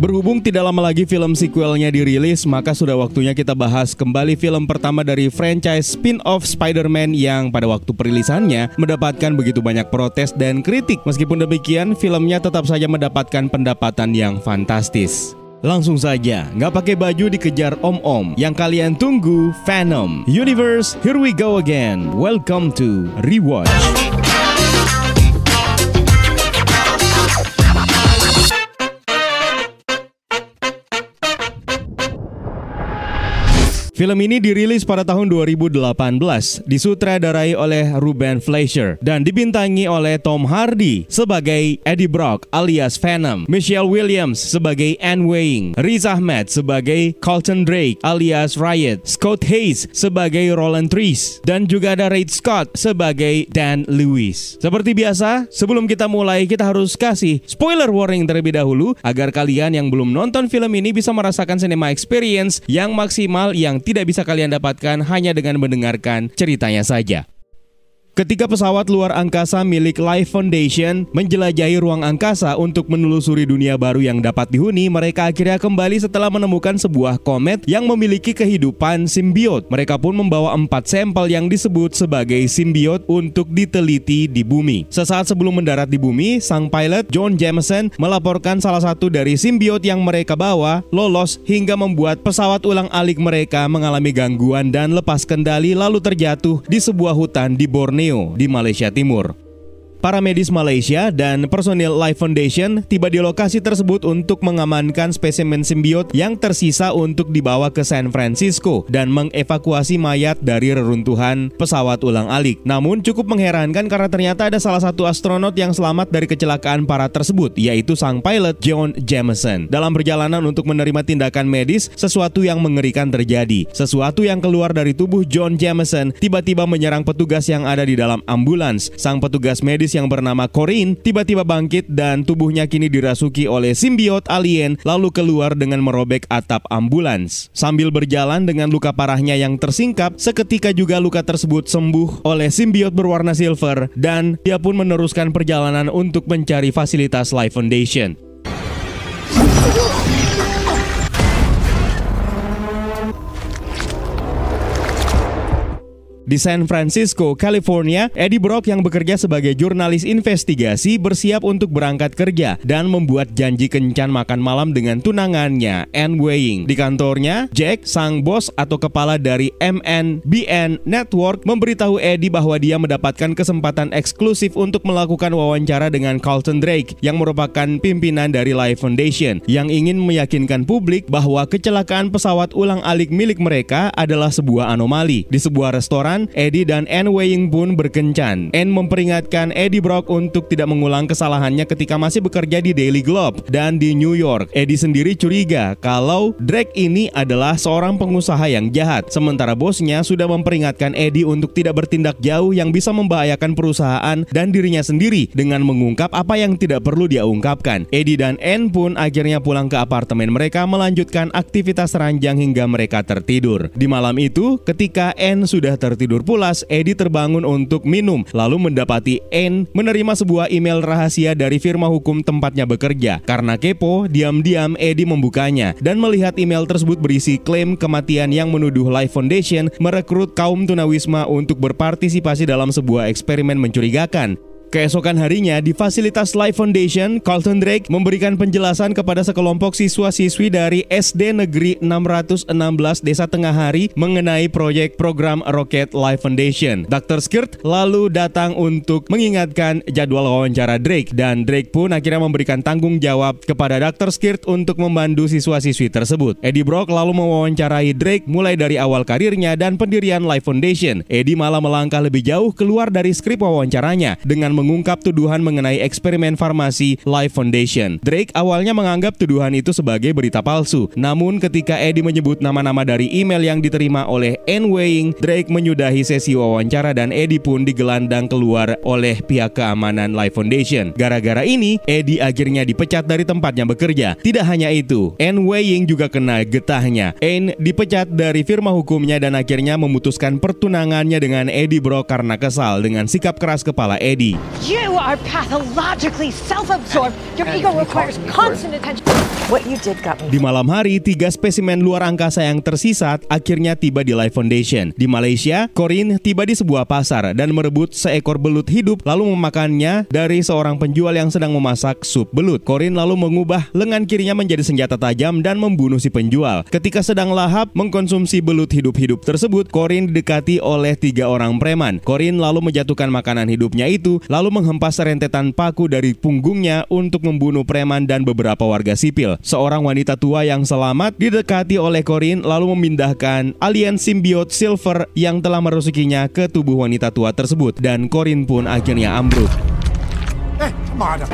Berhubung tidak lama lagi film sequelnya dirilis, maka sudah waktunya kita bahas kembali film pertama dari franchise spin-off Spider-Man yang pada waktu perilisannya mendapatkan begitu banyak protes dan kritik. Meskipun demikian, filmnya tetap saja mendapatkan pendapatan yang fantastis. Langsung saja, nggak pakai baju dikejar om-om. Yang kalian tunggu, Venom Universe, here we go again. Welcome to Rewatch. Film ini dirilis pada tahun 2018, disutradarai oleh Ruben Fleischer dan dibintangi oleh Tom Hardy sebagai Eddie Brock alias Venom, Michelle Williams sebagai Anne Weying, Riz Ahmed sebagai Carlton Drake alias Riot, Scott Hayes sebagai Roland Trees, dan juga ada Ray Scott sebagai Dan Lewis. Seperti biasa, sebelum kita mulai, kita harus kasih spoiler warning terlebih dahulu agar kalian yang belum nonton film ini bisa merasakan cinema experience yang maksimal yang tidak bisa kalian dapatkan hanya dengan mendengarkan ceritanya saja. Ketika pesawat luar angkasa milik Life Foundation menjelajahi ruang angkasa untuk menelusuri dunia baru yang dapat dihuni, mereka akhirnya kembali setelah menemukan sebuah komet yang memiliki kehidupan simbiot. Mereka pun membawa 4 sampel yang disebut sebagai simbiot untuk diteliti di bumi. Sesaat sebelum mendarat di bumi, sang pilot John Jameson melaporkan salah satu dari simbiot yang mereka bawa lolos hingga membuat pesawat ulang-alik mereka mengalami gangguan dan lepas kendali lalu terjatuh di sebuah hutan di Borneo di Malaysia Timur. Para medis Malaysia dan personil Life Foundation tiba di lokasi tersebut untuk mengamankan spesimen simbiot yang tersisa untuk dibawa ke San Francisco dan mengevakuasi mayat dari reruntuhan pesawat ulang-alik. Namun cukup mengherankan karena ternyata ada salah satu astronot yang selamat dari kecelakaan parah tersebut, yaitu sang pilot John Jameson. Dalam perjalanan untuk menerima tindakan medis, sesuatu yang mengerikan terjadi. Sesuatu yang keluar dari tubuh John Jameson tiba-tiba menyerang petugas yang ada di dalam ambulans. Sang petugas medis yang bernama Corinne tiba-tiba bangkit dan tubuhnya kini dirasuki oleh simbiot alien lalu keluar dengan merobek atap ambulans. Sambil berjalan dengan luka parahnya yang tersingkap, seketika juga luka tersebut sembuh oleh simbiot berwarna silver dan dia pun meneruskan perjalanan untuk mencari fasilitas Life Foundation. Di San Francisco, California, Eddie Brock yang bekerja sebagai jurnalis investigasi bersiap untuk berangkat kerja dan membuat janji kencan makan malam dengan tunangannya, Anne Weying. Di kantornya, Jack, sang bos atau kepala dari MNBN Network, memberitahu Eddie bahwa dia mendapatkan kesempatan eksklusif untuk melakukan wawancara dengan Carlton Drake yang merupakan pimpinan dari Life Foundation yang ingin meyakinkan publik bahwa kecelakaan pesawat ulang-alik milik mereka adalah sebuah anomali. Di sebuah restoran, Eddie dan Anne Weying pun berkencan. Anne memperingatkan Eddie Brock untuk tidak mengulang kesalahannya ketika masih bekerja di Daily Globe dan di New York. Eddie sendiri curiga kalau Drake ini adalah seorang pengusaha yang jahat, sementara bosnya sudah memperingatkan Eddie untuk tidak bertindak jauh yang bisa membahayakan perusahaan dan dirinya sendiri dengan mengungkap apa yang tidak perlu dia ungkapkan. Eddie dan Anne pun akhirnya pulang ke apartemen mereka melanjutkan aktivitas ranjang hingga mereka tertidur. Di malam itu, ketika Anne sudah tertidur pulas, Eddie terbangun untuk minum, lalu mendapati Anne menerima sebuah email rahasia dari firma hukum tempatnya bekerja. Karena kepo, diam-diam Eddie membukanya dan melihat email tersebut berisi klaim kematian yang menuduh Life Foundation merekrut kaum tunawisma untuk berpartisipasi dalam sebuah eksperimen mencurigakan. Keesokan harinya, di fasilitas Life Foundation, Carlton Drake memberikan penjelasan kepada sekelompok siswa-siswi dari SD Negeri 616 Desa Tengah Hari mengenai proyek program Rocket Life Foundation. Dr. Skirt lalu datang untuk mengingatkan jadwal wawancara Drake, dan Drake pun akhirnya memberikan tanggung jawab kepada Dr. Skirt untuk membantu siswa-siswi tersebut. Eddie Brock lalu mewawancarai Drake mulai dari awal karirnya dan pendirian Life Foundation. Eddie malah melangkah lebih jauh keluar dari skrip wawancaranya dengan mengungkap tuduhan mengenai eksperimen farmasi Life Foundation. Drake awalnya menganggap tuduhan itu sebagai berita palsu. Namun ketika Eddie menyebut nama-nama dari email yang diterima oleh Anne Weying, Drake menyudahi sesi wawancara dan Eddie pun digelandang keluar oleh pihak keamanan Life Foundation. Gara-gara ini, Eddie akhirnya dipecat dari tempatnya bekerja. Tidak hanya itu, Anne Weying juga kena getahnya. Anne dipecat dari firma hukumnya dan akhirnya memutuskan pertunangannya dengan Eddie Brock karena kesal dengan sikap keras kepala Eddie. You are pathologically self-absorbed. Your ego requires constant attention. What you did got me. Di malam hari, 3 spesimen luar angkasa yang tersisa akhirnya tiba di Life Foundation. Di Malaysia, Corinne tiba di sebuah pasar dan merebut seekor belut hidup lalu memakannya dari seorang penjual yang sedang memasak sup belut. Corinne lalu mengubah lengan kirinya menjadi senjata tajam dan membunuh si penjual. Ketika sedang lahap mengkonsumsi belut hidup-hidup tersebut, Corinne didekati oleh 3 orang preman. Corinne lalu menjatuhkan makanan hidupnya itu, lalu menghempas rentetan paku dari punggungnya untuk membunuh preman dan beberapa warga sipil. Seorang wanita tua yang selamat didekati oleh Corinne lalu memindahkan alien simbiot Silver yang telah merusukinya ke tubuh wanita tua tersebut dan Corinne pun akhirnya ambruk. Mana?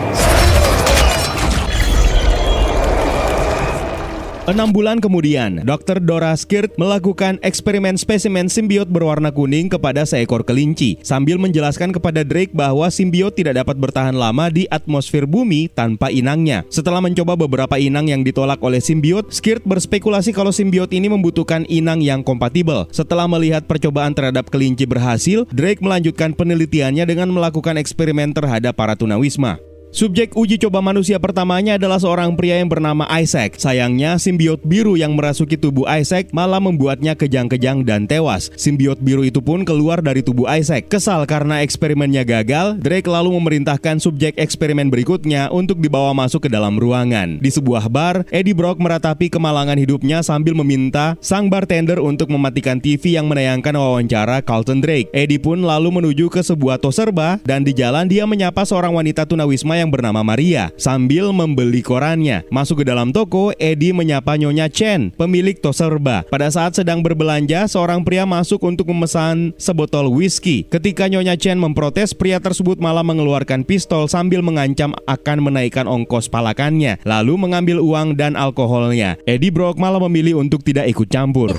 6 bulan kemudian, Dr. Dora Skirt melakukan eksperimen spesimen simbiot berwarna kuning kepada seekor kelinci, sambil menjelaskan kepada Drake bahwa simbiot tidak dapat bertahan lama di atmosfer bumi tanpa inangnya. Setelah mencoba beberapa inang yang ditolak oleh simbiot, Skirt berspekulasi kalau simbiot ini membutuhkan inang yang kompatibel. Setelah melihat percobaan terhadap kelinci berhasil, Drake melanjutkan penelitiannya dengan melakukan eksperimen terhadap para tunawisma. Subjek uji coba manusia pertamanya adalah seorang pria yang bernama Isaac. Sayangnya, simbiot biru yang merasuki tubuh Isaac malah membuatnya kejang-kejang dan tewas. Simbiot biru itu pun keluar dari tubuh Isaac. Kesal karena eksperimennya gagal, Drake lalu memerintahkan subjek eksperimen berikutnya untuk dibawa masuk ke dalam ruangan. Di sebuah bar, Eddie Brock meratapi kemalangan hidupnya sambil meminta sang bartender untuk mematikan TV yang menayangkan wawancara Carlton Drake. Eddie pun lalu menuju ke sebuah toserba dan di jalan dia menyapa seorang wanita tunawisma yang bernama Maria sambil membeli korannya. Masuk ke dalam toko, Eddie menyapa Nyonya Chen, pemilik toserba. Pada saat sedang berbelanja, seorang pria masuk untuk memesan sebotol whisky. Ketika Nyonya Chen memprotes, pria tersebut malah mengeluarkan pistol sambil mengancam akan menaikkan ongkos palakannya, lalu mengambil uang dan alkoholnya. Eddie Brock malah memilih untuk tidak ikut campur.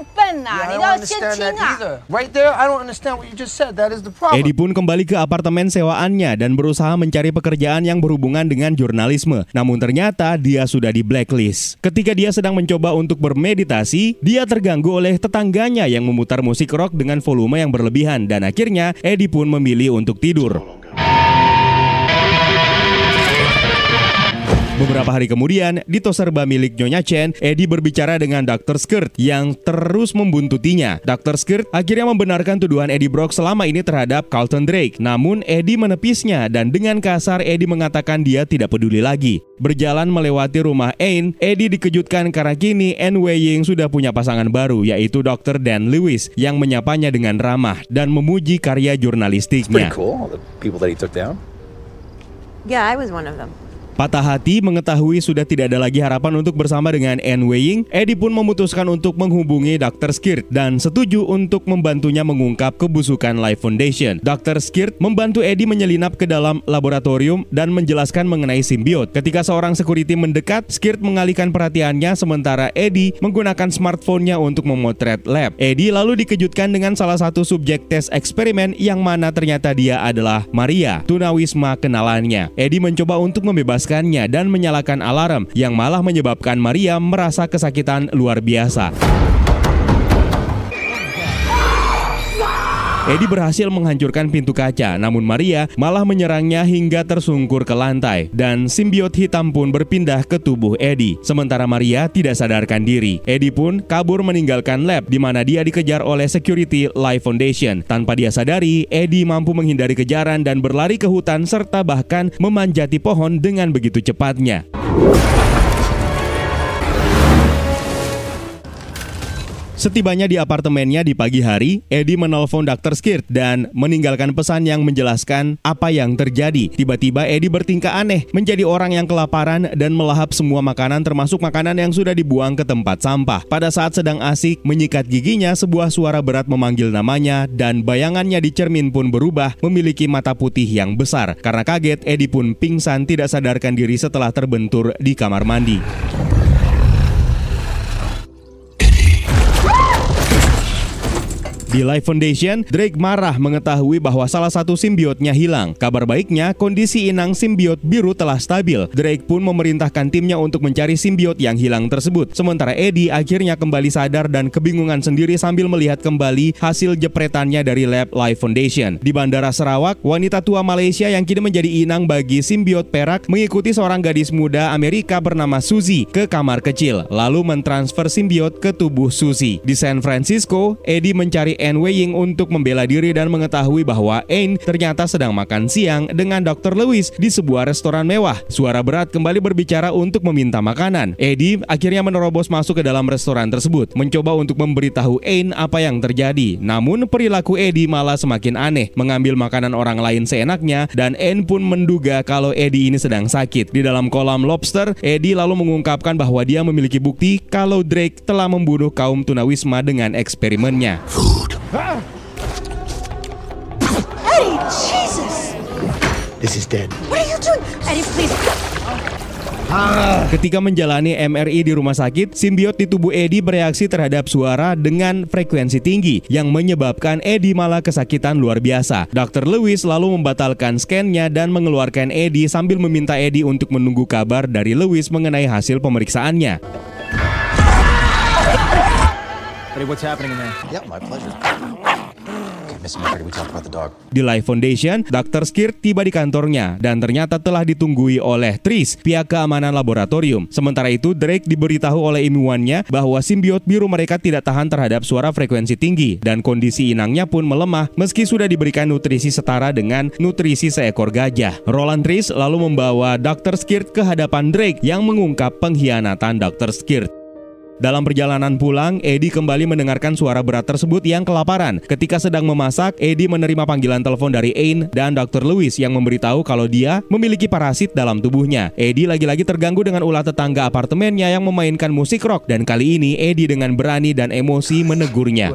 Eddie pun kembali ke apartemen sewaannya dan berusaha mencari pekerjaan yang berhubungan dengan jurnalisme. Namun ternyata dia sudah di blacklist. Ketika dia sedang mencoba untuk bermeditasi, dia terganggu oleh tetangganya yang memutar musik rock dengan volume yang berlebihan dan akhirnya Eddie pun memilih untuk tidur. Beberapa hari kemudian, di toserba milik Nyonya Chen, Eddie berbicara dengan Dr. Skirt yang terus membuntutinya. Dr. Skirt akhirnya membenarkan tuduhan Eddie Brock selama ini terhadap Carlton Drake. Namun Eddie menepisnya dan dengan kasar Eddie mengatakan dia tidak peduli lagi. Berjalan melewati rumah Ain, Eddie dikejutkan karena kini Anne Wei Ying sudah punya pasangan baru, yaitu Dr. Dan Lewis yang menyapanya dengan ramah dan memuji karya jurnalistiknya. Yeah, I was one of them. Patah hati mengetahui sudah tidak ada lagi harapan untuk bersama dengan Anne Wei Ying, Eddie pun memutuskan untuk menghubungi Dr. Skirt dan setuju untuk membantunya mengungkap kebusukan Life Foundation. Dr. Skirt membantu Eddie menyelinap ke dalam laboratorium dan menjelaskan mengenai simbiot. Ketika seorang security mendekat, Skirt mengalihkan perhatiannya sementara Eddie menggunakan smartphone-nya untuk memotret lab. Eddie lalu dikejutkan dengan salah satu subjek tes eksperimen yang mana ternyata dia adalah Maria, tunawisma kenalannya. Eddie mencoba untuk membebaskannya dan menyalakan alarm yang malah menyebabkan Maria merasa kesakitan luar biasa. Eddie berhasil menghancurkan pintu kaca, namun Maria malah menyerangnya hingga tersungkur ke lantai dan simbiot hitam pun berpindah ke tubuh Eddie. Sementara Maria tidak sadarkan diri. Eddie pun kabur meninggalkan lab di mana dia dikejar oleh security Life Foundation. Tanpa dia sadari, Eddie mampu menghindari kejaran dan berlari ke hutan serta bahkan memanjati pohon dengan begitu cepatnya. Setibanya di apartemennya di pagi hari, Eddie menelpon Dr. Skirt dan meninggalkan pesan yang menjelaskan apa yang terjadi. Tiba-tiba Eddie bertingkah aneh, menjadi orang yang kelaparan dan melahap semua makanan termasuk makanan yang sudah dibuang ke tempat sampah. Pada saat sedang asik menyikat giginya, sebuah suara berat memanggil namanya dan bayangannya di cermin pun berubah memiliki mata putih yang besar. Karena kaget, Eddie pun pingsan tidak sadarkan diri setelah terbentur di kamar mandi. Di Life Foundation, Drake marah mengetahui bahwa salah satu simbiotnya hilang. Kabar baiknya, kondisi inang simbiot biru telah stabil. Drake pun memerintahkan timnya untuk mencari simbiot yang hilang tersebut. Sementara Eddie akhirnya kembali sadar dan kebingungan sendiri sambil melihat kembali hasil jepretannya dari lab Life Foundation. Di Bandara Sarawak, wanita tua Malaysia yang kini menjadi inang bagi simbiot perak mengikuti seorang gadis muda Amerika bernama Suzy ke kamar kecil, lalu mentransfer simbiot ke tubuh Suzy. Di San Francisco, Eddie mencari Anne Weying untuk membela diri dan mengetahui bahwa Anne ternyata sedang makan siang dengan Dr. Lewis di sebuah restoran mewah. Suara berat kembali berbicara untuk meminta makanan. Eddie akhirnya menerobos masuk ke dalam restoran tersebut, mencoba untuk memberitahu Anne apa yang terjadi. Namun perilaku Eddie malah semakin aneh, mengambil makanan orang lain seenaknya, dan Anne pun menduga kalau Eddie ini sedang sakit. Di dalam kolam lobster, Eddie lalu mengungkapkan bahwa dia memiliki bukti kalau Drake telah membunuh kaum tunawisma dengan eksperimennya. Eddie, Jesus! This is dead. What are you doing? Eddie, please. Ketika menjalani MRI di rumah sakit, simbiot di tubuh Eddie bereaksi terhadap suara dengan frekuensi tinggi yang menyebabkan Eddie malah kesakitan luar biasa. Dr. Lewis lalu membatalkan scan-nya dan mengeluarkan Eddie sambil meminta Eddie untuk menunggu kabar dari Lewis mengenai hasil pemeriksaannya. Buddy, what's happening in there? Yeah, my pleasure. Okay, Miss McCurdy, we talked about the dog. Di Life Foundation, Dr. Skirt tiba di kantornya dan ternyata telah ditunggui oleh Tris, pihak keamanan laboratorium. Sementara itu, Drake diberitahu oleh ilmuwannya bahwa simbiot biru mereka tidak tahan terhadap suara frekuensi tinggi dan kondisi inangnya pun melemah meski sudah diberikan nutrisi setara dengan nutrisi seekor gajah. Roland Tris lalu membawa Dr. Skirt ke hadapan Drake yang mengungkap pengkhianatan Dr. Skirt. Dalam perjalanan pulang, Eddie kembali mendengarkan suara berat tersebut yang kelaparan. Ketika sedang memasak, Eddie menerima panggilan telepon dari Anne dan Dr. Lewis yang memberitahu kalau dia memiliki parasit dalam tubuhnya. Eddie lagi-lagi terganggu dengan ulah tetangga apartemennya yang memainkan musik rock, dan kali ini Eddie dengan berani dan emosi menegurnya.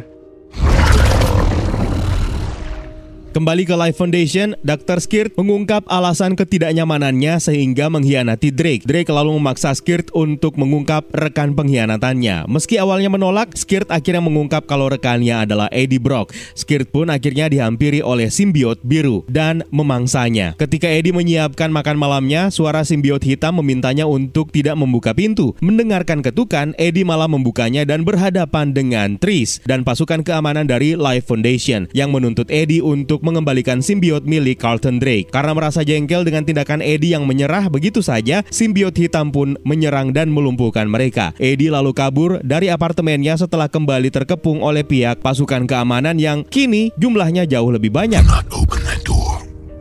Kembali ke Life Foundation, Dr. Skirt mengungkap alasan ketidaknyamanannya sehingga mengkhianati Drake. Drake lalu memaksa Skirt untuk mengungkap rekan pengkhianatannya. Meski awalnya menolak, Skirt akhirnya mengungkap kalau rekannya adalah Eddie Brock. Skirt pun akhirnya dihampiri oleh simbiot biru dan memangsanya. Ketika Eddie menyiapkan makan malamnya, suara simbiot hitam memintanya untuk tidak membuka pintu. Mendengarkan ketukan, Eddie malah membukanya dan berhadapan dengan Tris dan pasukan keamanan dari Life Foundation yang menuntut Eddie untuk mengembalikan simbiot milik Carlton Drake. Karena merasa jengkel dengan tindakan Eddie yang menyerah begitu saja, simbiot hitam pun menyerang dan melumpuhkan mereka. Eddie lalu kabur dari apartemennya setelah kembali terkepung oleh pihak pasukan keamanan yang kini jumlahnya jauh lebih banyak. Not open that door.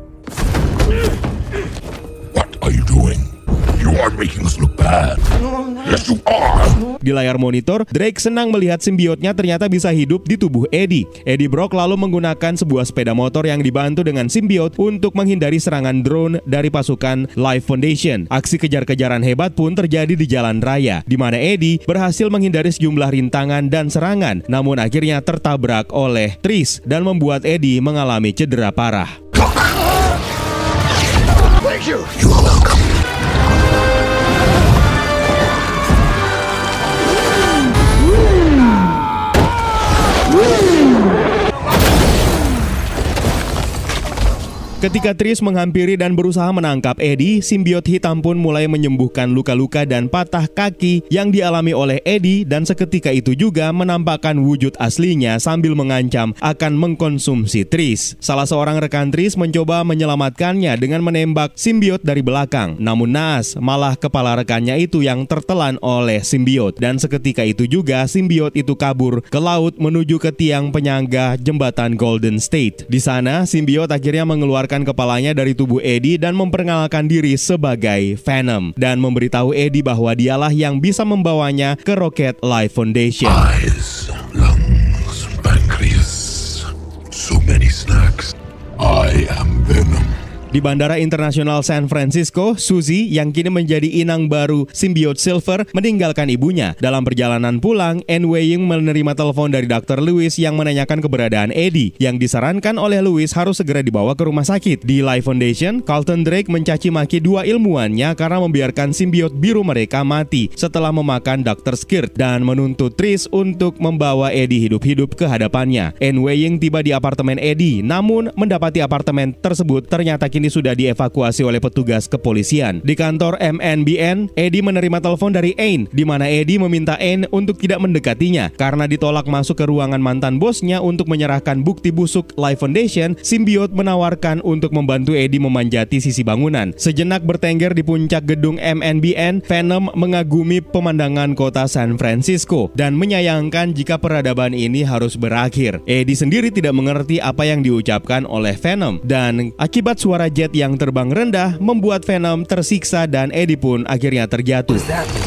What are you doing? You are making us look bad. Yes, you are. Di layar monitor, Drake senang melihat simbiotnya ternyata bisa hidup di tubuh Eddie. Eddie Brock lalu menggunakan sebuah sepeda motor yang dibantu dengan simbiot untuk menghindari serangan drone dari pasukan Life Foundation. Aksi kejar-kejaran hebat pun terjadi di jalan raya, di mana Eddie berhasil menghindari sejumlah rintangan dan serangan, namun akhirnya tertabrak oleh Tris dan membuat Eddie mengalami cedera parah. Thank you. You are welcome. Ketika Tris menghampiri dan berusaha menangkap Eddie, simbiot hitam pun mulai menyembuhkan luka-luka dan patah kaki yang dialami oleh Eddie, dan seketika itu juga menampakkan wujud aslinya sambil mengancam akan mengkonsumsi Tris. Salah seorang rekan Tris mencoba menyelamatkannya dengan menembak simbiot dari belakang. Namun naas, malah kepala rekannya itu yang tertelan oleh simbiot, dan seketika itu juga simbiot itu kabur ke laut menuju ke tiang penyangga jembatan Golden State. Di sana, simbiot akhirnya mengeluarkan kepalanya dari tubuh Eddie dan memperkenalkan diri sebagai Venom dan memberitahu Eddie bahwa dialah yang bisa membawanya ke roket Life Foundation. Eyes, lungs, pancreas. So many snacks. I am Venom. Di Bandara Internasional San Francisco, Suzy yang kini menjadi inang baru simbiot Silver meninggalkan ibunya. Dalam perjalanan pulang, Anne Weying menerima telepon dari Dr. Lewis yang menanyakan keberadaan Eddie, yang disarankan oleh Lewis harus segera dibawa ke rumah sakit. Di Life Foundation, Carlton Drake mencaci maki dua ilmuwannya karena membiarkan simbiot biru mereka mati setelah memakan Dr. Skirt dan menuntut Trish untuk membawa Eddie hidup-hidup ke hadapannya. Anne Weying tiba di apartemen Eddie, namun mendapati apartemen tersebut ternyata kini sudah dievakuasi oleh petugas kepolisian. Di kantor MNBN, Eddie menerima telepon dari Anne, di mana Eddie meminta Anne untuk tidak mendekatinya karena ditolak masuk ke ruangan mantan bosnya untuk menyerahkan bukti busuk Life Foundation. Simbiot menawarkan untuk membantu Eddie memanjati sisi bangunan. Sejenak bertengger di puncak gedung MNBN, Venom mengagumi pemandangan kota San Francisco dan menyayangkan jika peradaban ini harus berakhir. Eddie sendiri tidak mengerti apa yang diucapkan oleh Venom, dan akibat suara jet yang terbang rendah membuat Venom tersiksa dan Eddie pun akhirnya terjatuh.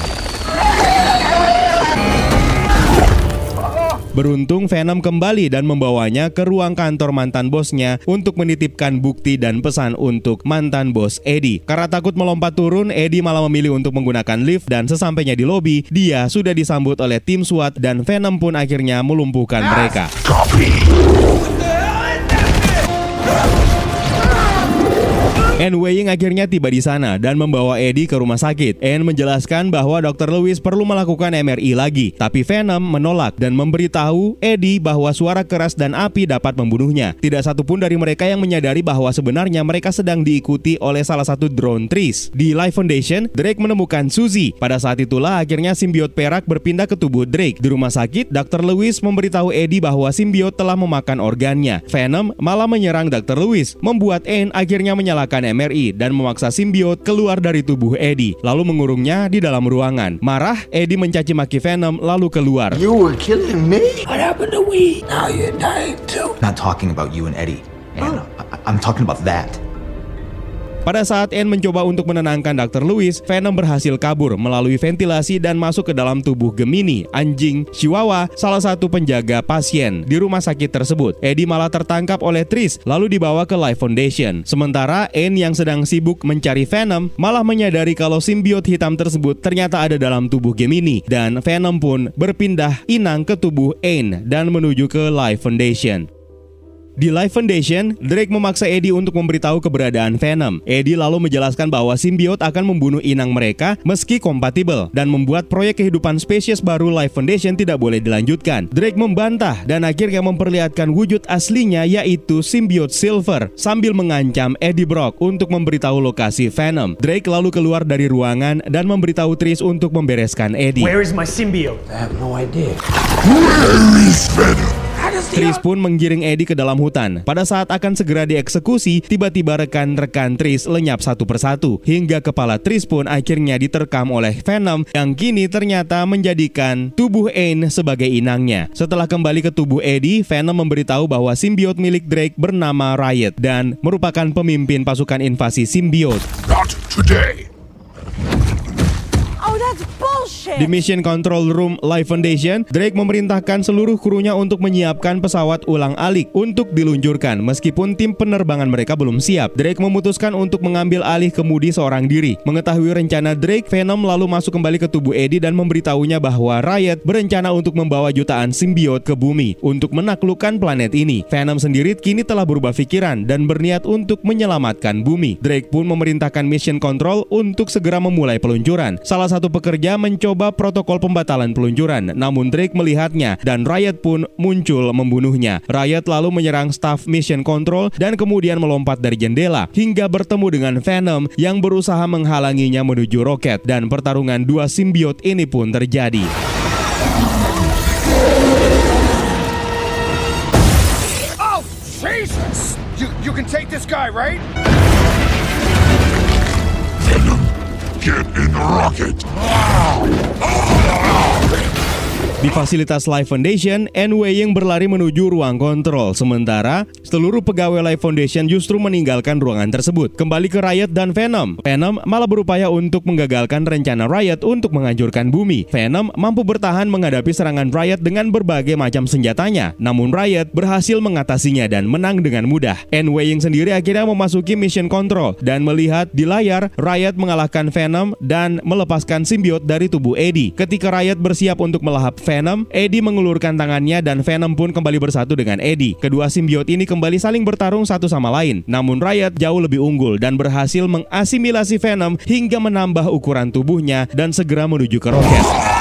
Beruntung Venom kembali dan membawanya ke ruang kantor mantan bosnya untuk menitipkan bukti dan pesan untuk mantan bos Eddie. Karena takut melompat turun, Eddie malah memilih untuk menggunakan lift dan sesampainya di lobi, dia sudah disambut oleh tim SWAT dan Venom pun akhirnya melumpuhkan mereka. Anne Weying akhirnya tiba di sana dan membawa Eddie ke rumah sakit. Anne menjelaskan bahwa Dr. Lewis perlu melakukan MRI lagi, tapi Venom menolak dan memberitahu Eddie bahwa suara keras dan api dapat membunuhnya. Tidak satupun dari mereka yang menyadari bahwa sebenarnya mereka sedang diikuti oleh salah satu drone Trish. Di Life Foundation, Drake menemukan Suzy. Pada saat itulah akhirnya simbiot perak berpindah ke tubuh Drake. Di rumah sakit, Dr. Lewis memberitahu Eddie bahwa simbiot telah memakan organnya. Venom malah menyerang Dr. Lewis, membuat Anne akhirnya menyalakan MRI dan memaksa simbiot keluar dari tubuh Eddie, lalu mengurungnya di dalam ruangan. Marah, Eddie mencaci maki Venom lalu keluar. You were killing me? What happened to we? Now you're dying too. Not talking about you and Eddie. And I'm talking about that. Pada saat Anne mencoba untuk menenangkan Dr. Lewis, Venom berhasil kabur melalui ventilasi dan masuk ke dalam tubuh Gemini, anjing Chihuahua, salah satu penjaga pasien di rumah sakit tersebut. Eddie malah tertangkap oleh Trish, lalu dibawa ke Life Foundation. Sementara Anne yang sedang sibuk mencari Venom, malah menyadari kalau simbiot hitam tersebut ternyata ada dalam tubuh Gemini, dan Venom pun berpindah inang ke tubuh Anne dan menuju ke Life Foundation. Di Life Foundation, Drake memaksa Eddie untuk memberitahu keberadaan Venom. Eddie lalu menjelaskan bahwa simbiot akan membunuh inang mereka meski kompatibel dan membuat proyek kehidupan spesies baru Life Foundation tidak boleh dilanjutkan. Drake membantah dan akhirnya memperlihatkan wujud aslinya, yaitu simbiot Silver, sambil mengancam Eddie Brock untuk memberitahu lokasi Venom. Drake lalu keluar dari ruangan dan memberitahu Trish untuk membereskan Eddie. Where is my symbiote? I have no idea. Where is Venom? Trish pun menggiring Eddie ke dalam hutan. Pada saat akan segera dieksekusi, tiba-tiba rekan-rekan Trish lenyap satu persatu, hingga kepala Trish pun akhirnya diterkam oleh Venom yang kini ternyata menjadikan tubuh Anne sebagai inangnya. Setelah kembali ke tubuh Eddie, Venom memberitahu bahwa simbiot milik Drake bernama Riot dan merupakan pemimpin pasukan invasi simbiot. Not today. Oh, that's bullshit! Di Mission Control Room Life Foundation, Drake memerintahkan seluruh krunya untuk menyiapkan pesawat ulang-alik untuk diluncurkan. Meskipun tim penerbangan mereka belum siap, Drake memutuskan untuk mengambil alih kemudi seorang diri. Mengetahui rencana Drake, Venom lalu masuk kembali ke tubuh Eddie dan memberitahunya bahwa Riot berencana untuk membawa jutaan simbiot ke bumi untuk menaklukkan planet ini. Venom sendiri kini telah berubah pikiran dan berniat untuk menyelamatkan bumi. Drake pun memerintahkan Mission Control untuk segera memulai peluncuran. Salah satu pekerja mencoba protokol pembatalan peluncuran, namun Drake melihatnya dan Riot pun muncul membunuhnya. Riot lalu menyerang staf Mission Control dan kemudian melompat dari jendela hingga bertemu dengan Venom yang berusaha menghalanginya menuju roket, dan pertarungan dua simbiot ini pun terjadi. Oh, Jesus! You can take this guy, right? Venom, get in the rocket. Di Di fasilitas Life Foundation, Anne Weying berlari menuju ruang kontrol. Sementara, seluruh pegawai Life Foundation justru meninggalkan ruangan tersebut. Kembali ke Riot dan Venom. Venom malah berupaya untuk menggagalkan rencana Riot untuk menghancurkan bumi. Venom mampu bertahan menghadapi serangan Riot dengan berbagai macam senjatanya. Namun Riot berhasil mengatasinya dan menang dengan mudah. Anne Weying sendiri akhirnya memasuki mission control dan melihat di layar Riot mengalahkan Venom dan melepaskan simbiot dari tubuh Eddie. Ketika Riot bersiap untuk melahap Venom, Eddie mengulurkan tangannya dan Venom pun kembali bersatu dengan Eddie. Kedua simbiot ini kembali saling bertarung satu sama lain. Namun Riot jauh lebih unggul dan berhasil mengasimilasi Venom hingga menambah ukuran tubuhnya dan segera menuju ke roket.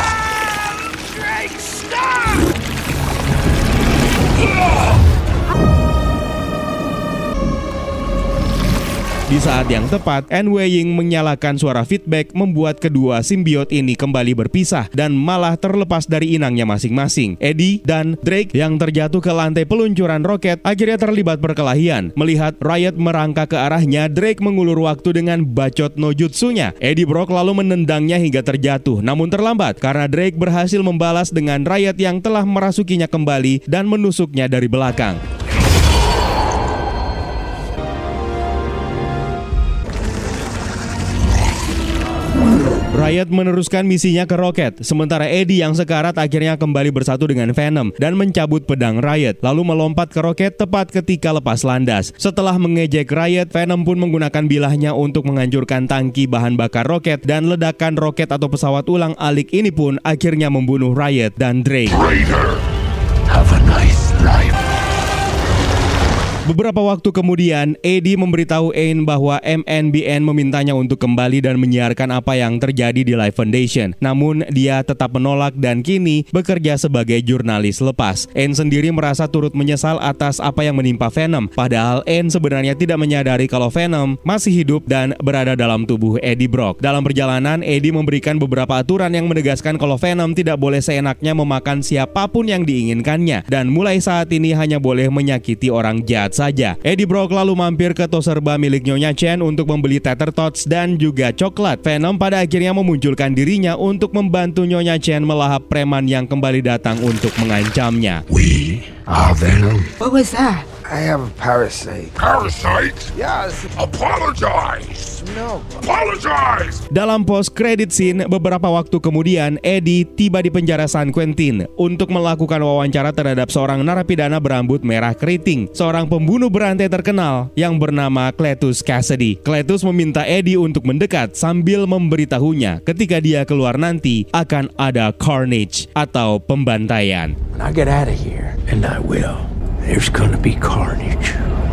Di saat yang tepat, Anne Weying menyalakan suara feedback membuat kedua simbiot ini kembali berpisah dan malah terlepas dari inangnya masing-masing. Eddie dan Drake yang terjatuh ke lantai peluncuran roket akhirnya terlibat perkelahian. Melihat Riot merangkak ke arahnya, Drake mengulur waktu dengan bacot no jutsunya. Eddie Brock lalu menendangnya hingga terjatuh, namun terlambat karena Drake berhasil membalas dengan Riot yang telah merasukinya kembali dan menusuknya dari belakang. Riot meneruskan misinya ke roket, sementara Eddie yang sekarat akhirnya kembali bersatu dengan Venom dan mencabut pedang Riot, lalu melompat ke roket tepat ketika lepas landas. Setelah mengejek Riot, Venom pun menggunakan bilahnya untuk menghancurkan tangki bahan bakar roket dan ledakan roket atau pesawat ulang alik ini pun akhirnya membunuh Riot dan Drake. Raider, have a nice life. Beberapa waktu kemudian, Eddie memberitahu Anne bahwa MNBN memintanya untuk kembali dan menyiarkan apa yang terjadi di Life Foundation. Namun, dia tetap menolak dan kini bekerja sebagai jurnalis lepas. Anne sendiri merasa turut menyesal atas apa yang menimpa Venom. Padahal Anne sebenarnya tidak menyadari kalau Venom masih hidup dan berada dalam tubuh Eddie Brock. Dalam perjalanan, Eddie memberikan beberapa aturan yang menegaskan kalau Venom tidak boleh seenaknya memakan siapapun yang diinginkannya. Dan mulai saat ini hanya boleh menyakiti orang jahat saja. Eddie Brock lalu mampir ke Toserba milik Nyonya Chen untuk membeli Tether Tots dan juga coklat. Venom pada akhirnya memunculkan dirinya untuk membantu Nyonya Chen melahap preman yang kembali datang untuk mengancamnya. We are Venom. What was that? I have a parasite. Parasite? Yes. Apologize. No. Apologize. Dalam post-credit scene, beberapa waktu kemudian, Eddie tiba di penjara San Quentin untuk melakukan wawancara terhadap seorang narapidana berambut merah keriting, seorang pembunuh berantai terkenal yang bernama Cletus Cassidy. Cletus meminta Eddie untuk mendekat sambil memberitahunya ketika dia keluar nanti akan ada carnage atau pembantaian. When I get out of here, and I will, there's gonna be carnage.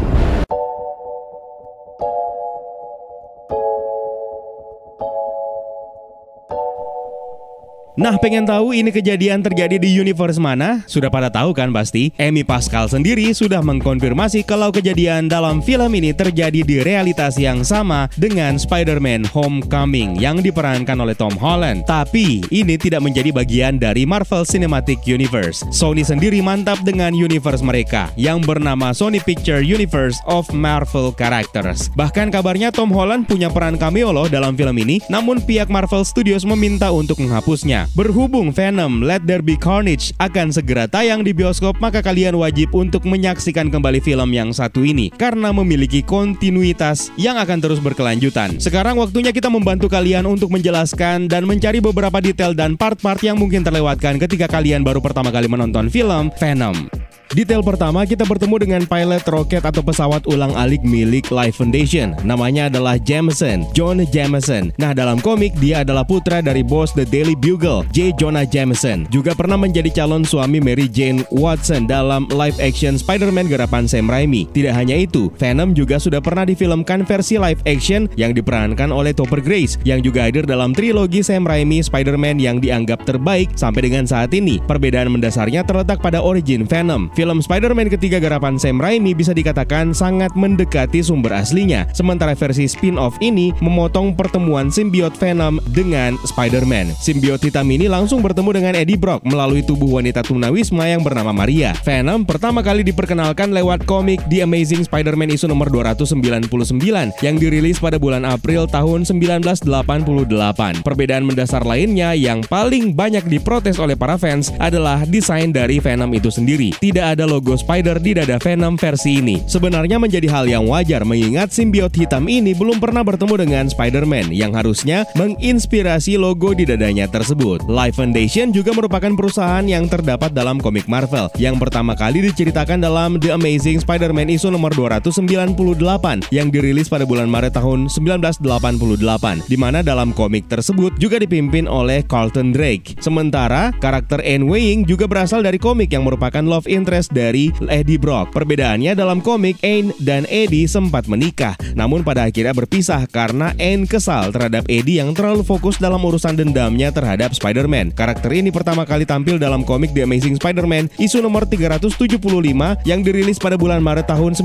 Nah, pengen tahu ini kejadian terjadi di universe mana? Sudah pada tahu kan pasti? Amy Pascal sendiri sudah mengkonfirmasi kalau kejadian dalam film ini terjadi di realitas yang sama dengan Spider-Man Homecoming yang diperankan oleh Tom Holland. Tapi, ini tidak menjadi bagian dari Marvel Cinematic Universe. Sony sendiri mantap dengan universe mereka yang bernama Sony Picture Universe of Marvel Characters. Bahkan kabarnya Tom Holland punya peran cameo loh dalam film ini, namun pihak Marvel Studios meminta untuk menghapusnya. Berhubung Venom Let There Be Carnage akan segera tayang di bioskop, maka kalian wajib untuk menyaksikan kembali film yang satu ini karena memiliki kontinuitas yang akan terus berkelanjutan. Sekarang waktunya kita membantu kalian untuk menjelaskan dan mencari beberapa detail dan part-part yang mungkin terlewatkan ketika kalian baru pertama kali menonton film Venom. Detail pertama, kita bertemu dengan pilot roket atau pesawat ulang alik milik Life Foundation. Namanya adalah Jameson, John Jameson. Nah, dalam komik dia adalah putra dari bos The Daily Bugle, J. Jonah Jameson. Juga pernah menjadi calon suami Mary Jane Watson dalam live action Spider-Man garapan Sam Raimi. Tidak hanya itu, Venom juga sudah pernah difilmkan versi live action yang diperankan oleh Topher Grace, yang juga hadir dalam trilogi Sam Raimi Spider-Man yang dianggap terbaik sampai dengan saat ini. Perbedaan mendasarnya terletak pada origin Venom. Film Spider-Man ketiga garapan Sam Raimi bisa dikatakan sangat mendekati sumber aslinya, sementara versi spin-off ini memotong pertemuan simbiot Venom dengan Spider-Man. Simbiot hitam ini langsung bertemu dengan Eddie Brock melalui tubuh wanita tunawisma yang bernama Maria. Venom pertama kali diperkenalkan lewat komik The Amazing Spider-Man isu nomor 299 yang dirilis pada bulan April tahun 1988. Perbedaan mendasar lainnya yang paling banyak diprotes oleh para fans adalah desain dari Venom itu sendiri. Tidak ada logo Spider di dada Venom versi ini. Sebenarnya menjadi hal yang wajar mengingat simbiot hitam ini belum pernah bertemu dengan Spider-Man yang harusnya menginspirasi logo di dadanya tersebut. Life Foundation juga merupakan perusahaan yang terdapat dalam komik Marvel yang pertama kali diceritakan dalam The Amazing Spider-Man isu nomor 298 yang dirilis pada bulan Maret tahun 1988, di mana dalam komik tersebut juga dipimpin oleh Carlton Drake. Sementara karakter Anne Weying juga berasal dari komik yang merupakan love interest dari Eddie Brock. Perbedaannya dalam komik, Anne dan Eddie sempat menikah, namun pada akhirnya berpisah karena Anne kesal terhadap Eddie yang terlalu fokus dalam urusan dendamnya terhadap Spider-Man. Karakter ini pertama kali tampil dalam komik The Amazing Spider-Man isu nomor 375 yang dirilis pada bulan Maret tahun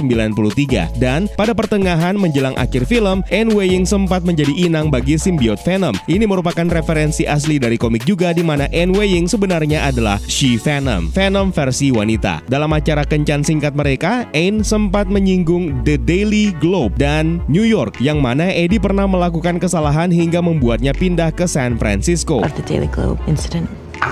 1993. Dan pada pertengahan menjelang akhir film, Anne Weying sempat menjadi inang bagi simbiot Venom. Ini merupakan referensi asli dari komik juga, di mana Anne Weying sebenarnya adalah She-Venom, Venom versi wanita. Dalam acara kencan singkat mereka, Anne sempat menyinggung The Daily Globe dan New York, yang mana Eddie pernah melakukan kesalahan hingga membuatnya pindah ke San Francisco. Of the Daily Globe incident.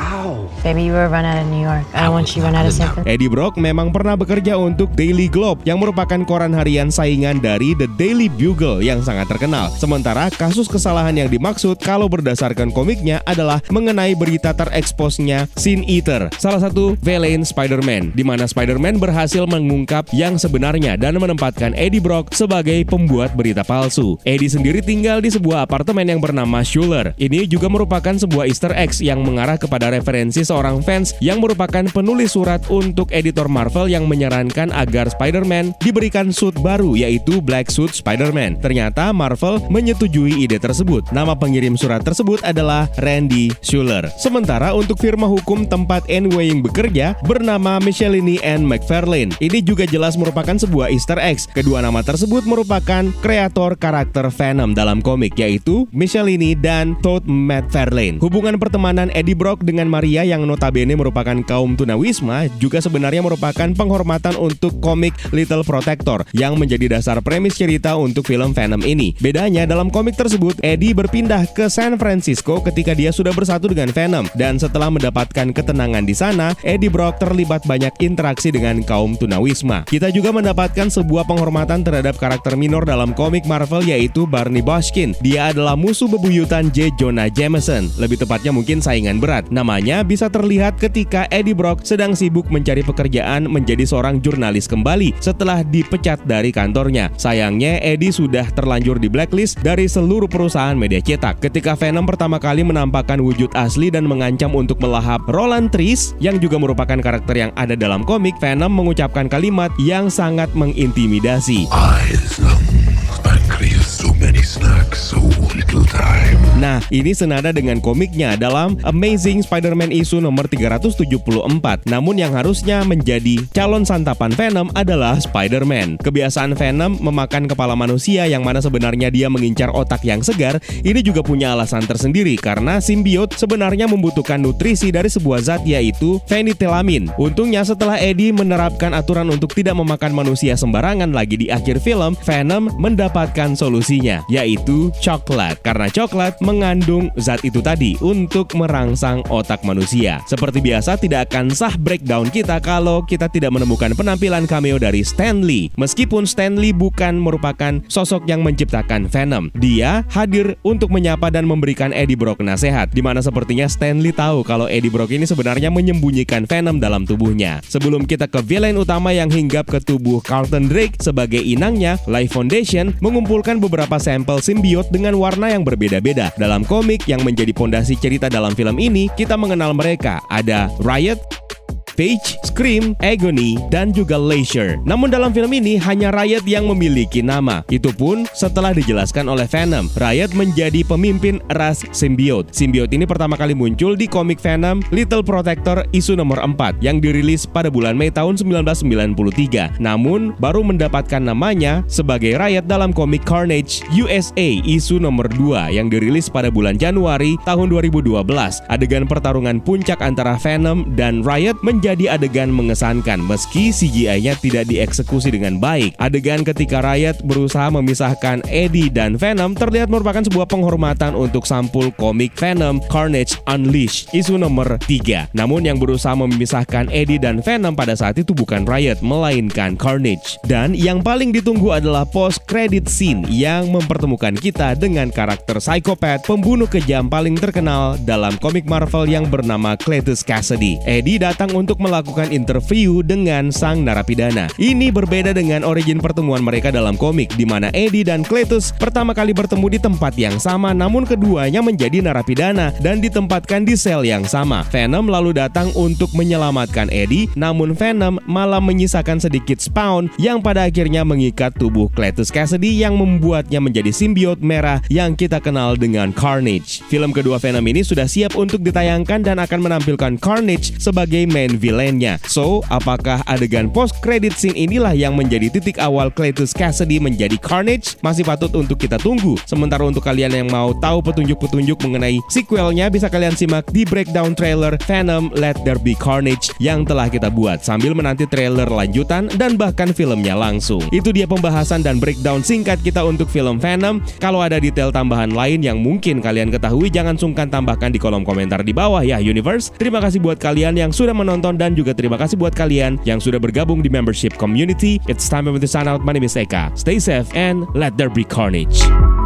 Baby, you were run out of New York. I don't want you run out of San Francisco. Eddie Brock memang pernah bekerja untuk Daily Globe yang merupakan koran harian saingan dari The Daily Bugle yang sangat terkenal. Sementara kasus kesalahan yang dimaksud kalau berdasarkan komiknya adalah mengenai berita tereksposnya Sin Eater, salah satu villain Spider-Man, di mana Spider-Man berhasil mengungkap yang sebenarnya dan menempatkan Eddie Brock sebagai pembuat berita palsu. Eddie sendiri tinggal di sebuah apartemen yang bernama Schuler. Ini juga merupakan sebuah Easter eggs yang mengarah kepada referensi seorang fans yang merupakan penulis surat untuk editor Marvel yang menyarankan agar Spider-Man diberikan suit baru, yaitu Black Suit Spider-Man. Ternyata Marvel menyetujui ide tersebut. Nama pengirim surat tersebut adalah Randy Schuler. Sementara untuk firma hukum tempat Anne Weying bekerja bernama Michelinie and McFarlane. Ini juga jelas merupakan sebuah Easter eggs. Kedua nama tersebut merupakan kreator karakter Venom dalam komik, yaitu Michelinie dan Todd McFarlane. Hubungan pertemanan Eddie Brock dengan Maria yang notabene merupakan kaum tunawisma juga sebenarnya merupakan penghormatan untuk komik Little Protector yang menjadi dasar premis cerita untuk film Venom ini. Bedanya dalam komik tersebut, Eddie berpindah ke San Francisco ketika dia sudah bersatu dengan Venom, dan setelah mendapatkan ketenangan di sana, Eddie Brock terlibat banyak interaksi dengan kaum tunawisma. Kita juga mendapatkan sebuah penghormatan terhadap karakter minor dalam komik Marvel, yaitu Barney Bushkin. Dia adalah musuh bebuyutan J. Jonah Jameson, lebih tepatnya mungkin saingan berat. Namanya bisa terlihat ketika Eddie Brock sedang sibuk mencari pekerjaan menjadi seorang jurnalis kembali setelah dipecat dari kantornya. Sayangnya Eddie sudah terlanjur di blacklist dari seluruh perusahaan media cetak. Ketika Venom pertama kali menampakkan wujud asli dan mengancam untuk melahap Roland Tris yang juga merupakan karakter yang ada dalam komik, Venom mengucapkan kalimat yang sangat mengintimidasi. Eyes, lungs, pancreas, so many snacks, so little time. Nah, ini senada dengan komiknya dalam Amazing Spider-Man isu nomor 374. Namun yang harusnya menjadi calon santapan Venom adalah Spider-Man. Kebiasaan Venom memakan kepala manusia yang mana sebenarnya dia mengincar otak yang segar, ini juga punya alasan tersendiri karena simbiot sebenarnya membutuhkan nutrisi dari sebuah zat, yaitu fenitilamin. Untungnya setelah Eddie menerapkan aturan untuk tidak memakan manusia sembarangan lagi di akhir film, Venom mendapatkan solusinya, yaitu coklat. Karena coklat mengandung zat itu tadi untuk merangsang otak manusia. Seperti biasa, tidak akan sah breakdown kita kalau kita tidak menemukan penampilan cameo dari Stan Lee. Meskipun Stan Lee bukan merupakan sosok yang menciptakan Venom, dia hadir untuk menyapa dan memberikan Eddie Brock nasihat, dimana sepertinya Stan Lee tahu kalau Eddie Brock ini sebenarnya menyembunyikan Venom dalam tubuhnya. Sebelum kita ke villain utama yang hinggap ke tubuh Carlton Drake sebagai inangnya, Life Foundation mengumpulkan beberapa sampel simbiot dengan warna yang berbeda-beda. Dalam komik yang menjadi pondasi cerita dalam film ini, kita mengenal mereka. Ada Riot, Rage, Scream, Agony, dan juga Leisure. Namun dalam film ini hanya Riot yang memiliki nama. Itu pun setelah dijelaskan oleh Venom. Riot menjadi pemimpin ras Symbiote. Symbiote ini pertama kali muncul di komik Venom Little Protector isu nomor 4 yang dirilis pada bulan Mei tahun 1993. Namun baru mendapatkan namanya sebagai Riot dalam komik Carnage USA isu nomor 2 yang dirilis pada bulan Januari tahun 2012. Adegan pertarungan puncak antara Venom dan Riot menjadi adegan mengesankan meski CGI-nya tidak dieksekusi dengan baik. Adegan ketika Riot berusaha memisahkan Eddie dan Venom terlihat merupakan sebuah penghormatan untuk sampul komik Venom Carnage Unleashed isu nomor 3. Namun yang berusaha memisahkan Eddie dan Venom pada saat itu bukan Riot melainkan Carnage. Dan yang paling ditunggu adalah post credit scene yang mempertemukan kita dengan karakter psikopat pembunuh kejam paling terkenal dalam komik Marvel yang bernama Cletus Cassidy. Eddie datang untuk melakukan interview dengan sang narapidana. Ini berbeda dengan origin pertemuan mereka dalam komik di mana Eddie dan Cletus pertama kali bertemu di tempat yang sama, namun keduanya menjadi narapidana dan ditempatkan di sel yang sama. Venom lalu datang untuk menyelamatkan Eddie, namun Venom malah menyisakan sedikit spawn yang pada akhirnya mengikat tubuh Cletus Cassidy yang membuatnya menjadi simbiot merah yang kita kenal dengan Carnage. Film kedua Venom ini sudah siap untuk ditayangkan dan akan menampilkan Carnage sebagai main villainnya. So, apakah adegan post credit scene inilah yang menjadi titik awal Cletus Cassidy menjadi Carnage? Masih patut untuk kita tunggu. Sementara untuk kalian yang mau tahu petunjuk-petunjuk mengenai sequelnya, bisa kalian simak di breakdown trailer Venom Let There Be Carnage yang telah kita buat sambil menanti trailer lanjutan dan bahkan filmnya langsung. Itu dia pembahasan dan breakdown singkat kita untuk film Venom. Kalau ada detail tambahan lain yang mungkin kalian ketahui, jangan sungkan tambahkan di kolom komentar di bawah ya Universe. Terima kasih buat kalian yang sudah menonton dan juga terima kasih buat kalian yang sudah bergabung di membership community. It's time to sign out. My name is Eka. Stay safe and let there be carnage.